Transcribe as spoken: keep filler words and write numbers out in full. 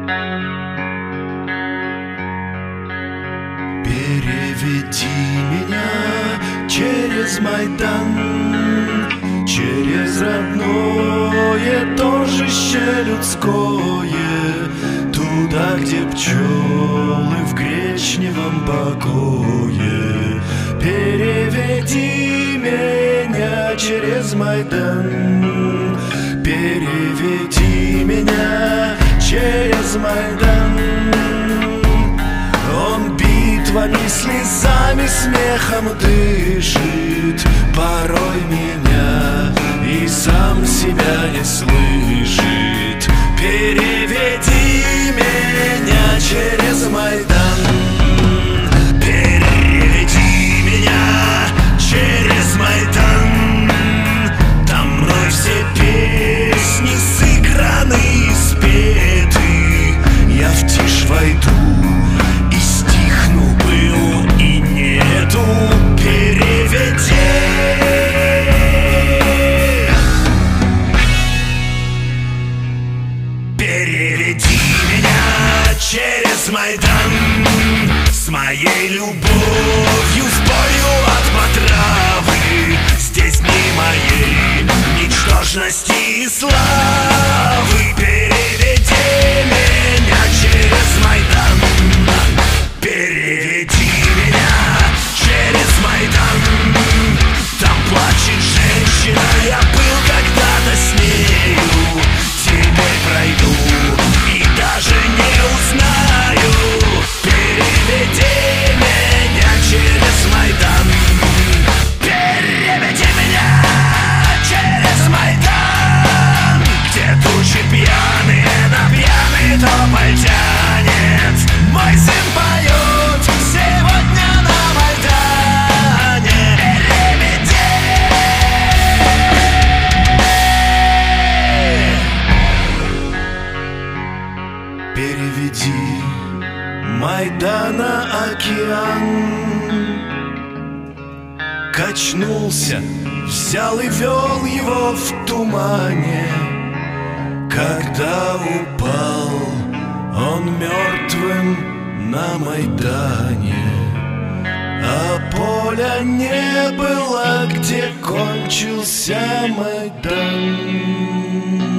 Переведи меня через Майдан, через родное торжище людское, туда, где пчелы в гречневом покое. Переведи меня через Майдан, переведи меня через Майдан. Он битвами, слезами, смехом дышит, порой меня и сам себя не слышит. Переведи меня через Майдан, переведи меня через Майдан. Там мной все песни сыграны и спеты. Я в тишь войду и стихну, был и нету. Переведи. Переведи меня через Майдан с моей любовью, с болью от потравы. Здесь дни моей ничтожности и славы. Переведи меня через Майдан, переведи меня через Майдан. Там плачет женщина, я был когда-то с нею. Теперь пройду и даже не узнаю. Переведи меня через Майдан, переведи меня через Майдан, где тучи пьяные на пьяный тополь тянет. Мой сын поет сегодня на Майдане. Переведи. Переведи Майдана океан. Качнулся, взял и вел его в тумане. Когда упал он мертвым на Майдане, а поля не было, где кончился Майдан.